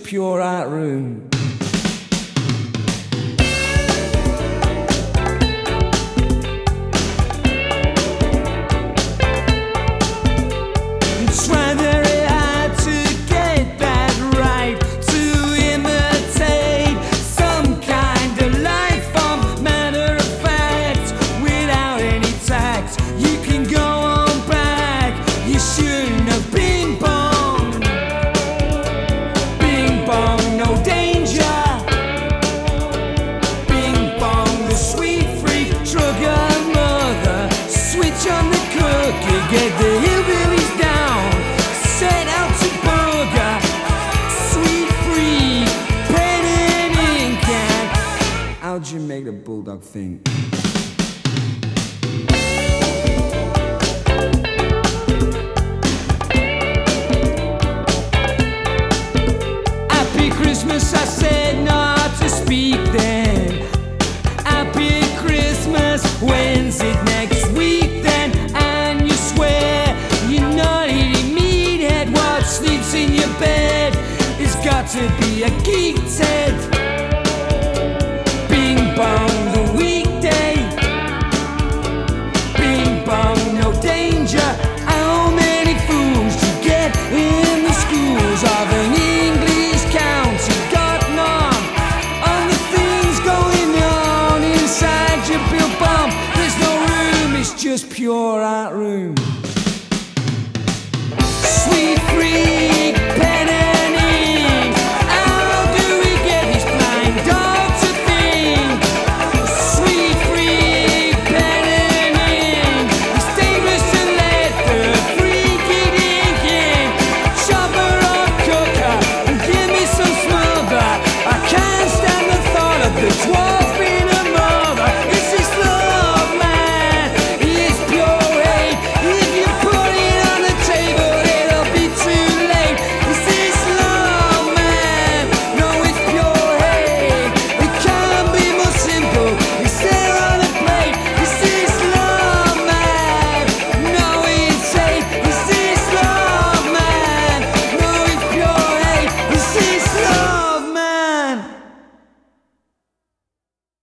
pure art room. Try very hard to get that right, to imitate some kind of life form, matter of fact, without any tact. You can go on back, you shouldn't have been born. Bing bong, no danger. Bing bong, the sweet free drugger mother. Switch on the cookie, get the hillbillies down. Set out to burger, sweet free, pen and ink. And how'd you make the bulldog think? Happy Christmas, I said not to speak then. Happy Christmas, when's it next week then? And you swear you're not eating meathead. What sleeps in your bed? It's got to be a geek tale.